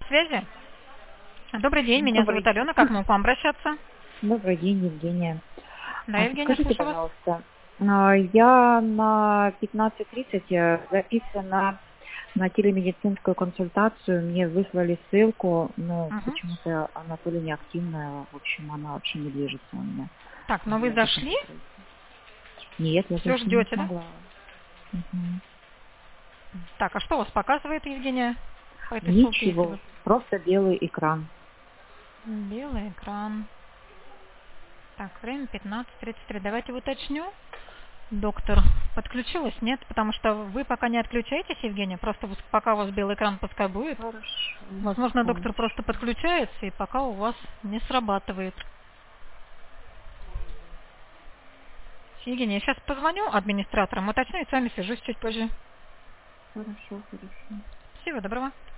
связи. Добрый день, меня Добрый зовут день. Алена. Как могу к вам обращаться? Добрый день, Евгения. Да, Евгения, Скажите, слушаю вас. пожалуйста, я на 15:30 записана на телемедицинскую консультацию. Мне выслали ссылку, но Мгм. почему-то она то ли неактивная, в общем, она вообще не движется у меня. Так, но вы Я как зашли? могу пройти? Нет, я Все зайти не ждете, да? смогла. Мгм. Так, а что у вас показывает, Евгения, по этой ссылке, если Ничего, вы... просто белый экран. Белый экран. Так, время 15:33. Давайте уточню. Доктор подключилась? Нет, потому что вы пока не отключаетесь, Евгения, просто пока у вас белый экран пускай будет. Хорошо, Возможно, доктор просто хорошо. подключается, и пока у вас не срабатывает. Евгения, я сейчас позвоню администраторам, уточню и с вами свяжусь чуть позже. Хорошо, хорошо. Всего доброго.